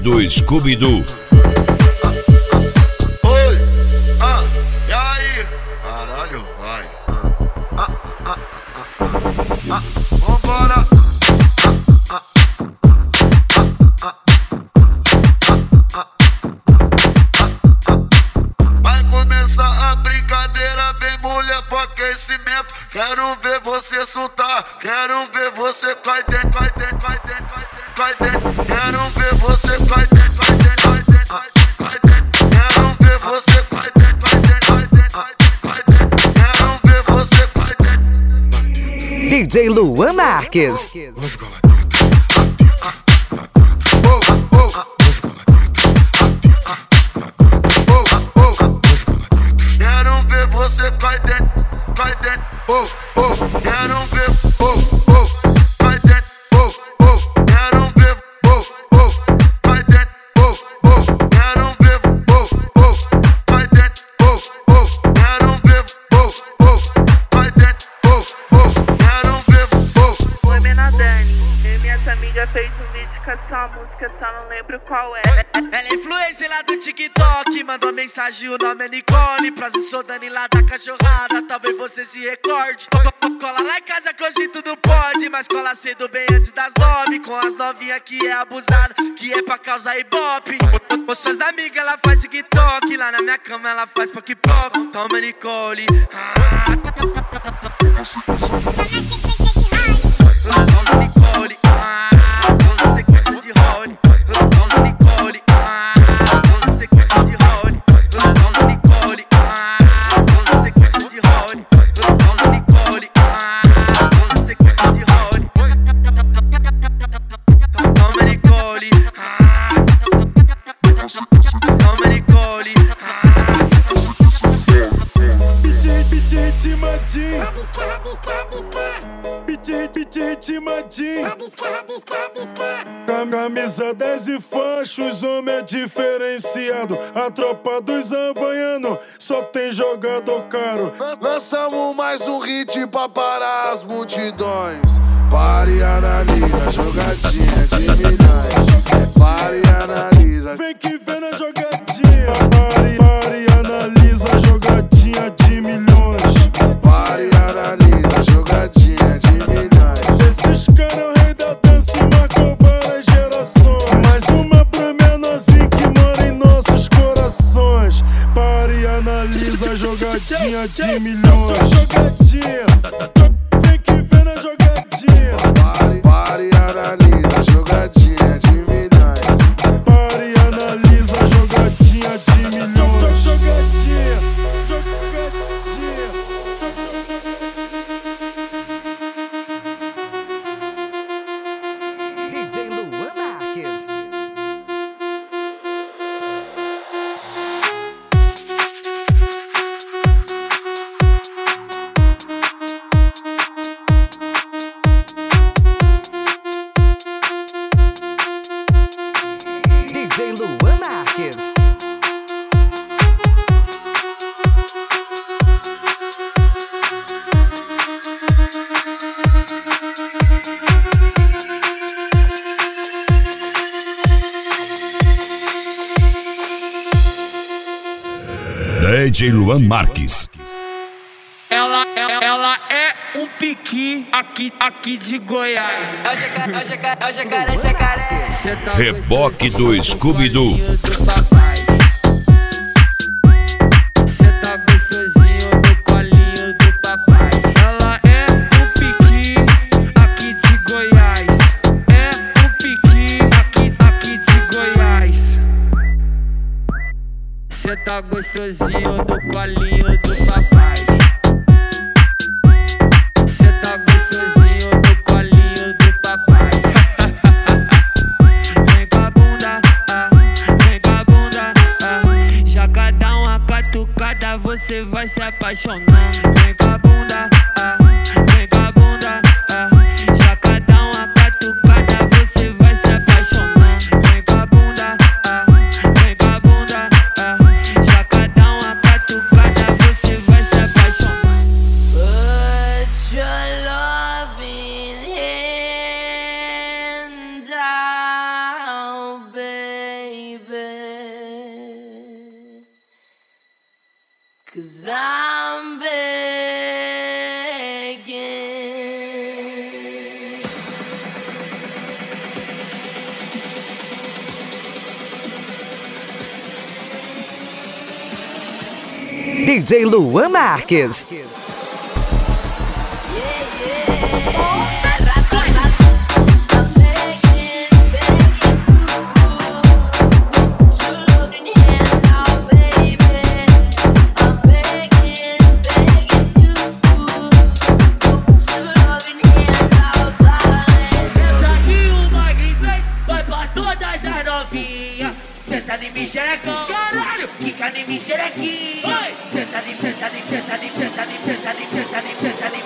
do Scooby-Doo. Oi, e aí? Caralho, vai. Vambora. Vai começar a brincadeira, vem mulher pro aquecimento. Quero ver você soltar, quero ver você cai dentro, cai dentro, cai dentro, cai dentro. Quero ver você cai dentro, cai dentro, cai dentro, cai dentro. Quero ver você cai dentro, cai dentro, cai dentro, cai dentro. Quero ver você cai dentro. DJ Luan Marques. Vou jogar lá dentro, lá dentro, lá dentro. Vou jogar lá dentro, vou jogar lá dentro. Quero ver você cai dentro, cai dentro. Quero ver, cai dentro. Quero ver, cai dentro. Quero ver, cai dentro. Quero ver, cai dentro. Quero ver. Oi, menina Dani, eu e minhas amigas fez um vídeo com essa música, só não lembro qual é. Ela é influencer lá do TikTok, mandou mensagem, o nome é Nicole. Prazer, sou Dani lá da cachorrada, talvez você se recorde. Cola lá em casa que hoje tudo pode, mas cola cedo bem antes das 9. Com as novinhas que é abusada, que é pra causar ibope. Com suas amigas ela faz TikTok, lá na minha cama ela faz pop-pop. Toma Nicole, toma Nicole, toma sequência de role. Toma Nicole, toma sequência de role. Toma Nicole, toma sequência de role. Toma Nicole, toma sequência de role. Toma Nicole, toma Nicole. DJ Timadinho, DJ Timadinho, camisa 10 e fachos, homem é diferenciado. A tropa dos havaianos só tem jogador caro. Lançamos mais um hit pra parar as multidões. Pare e analisa a jogadinha de milhões. Pare e analisa. Vem que vem na jogadinha. Pare e analisa a jogadinha de milhões. Pare e analisa a jogadinha de milhões. Esses caras é o rei da dança e marcou várias gerações. Mais uma pro menorzinho que mora em nossos corações. Pare e analisa a jogadinha de milhões. Jogadinha, vem que vem na jogadinha. Pare e analisa a jogadinha de milhões. Pare e analisa a jogadinha de milhões. Jogadinha, jogadinha. DJ Luan Marques. DJ Luan Marques. DJ Luan Marques. Ela é um piqui aqui de Goiás. É o jacaré. Cê tá Reboque do Scooby-Doo. do papai. Cê tá gostosinho do colinho do papai. Ela é um piqui aqui de Goiás. É um piqui aqui de Goiás. Cê tá gostosinho do colinho do papai. Cê tá gostosinho do colinho do papai. Vem com a bunda, vem com a bunda, já cada uma catucada você vai se apaixonar. Vem com a bunda, vem com a bunda, já cada uma catucada você vai se apaixonar. Vem com a bunda, vem com a bunda, já cada uma catucada você vai se apaixonar. Put your loving hand out, baby. 'Cause I'm begging. DJ Luan Marques. Senta em mim, xerecão, caralho, quica em mim, xerequinho. Senta em mim, senta em mim, senta em mim, senta em mim, senta em mim, senta em mim, senta em mim.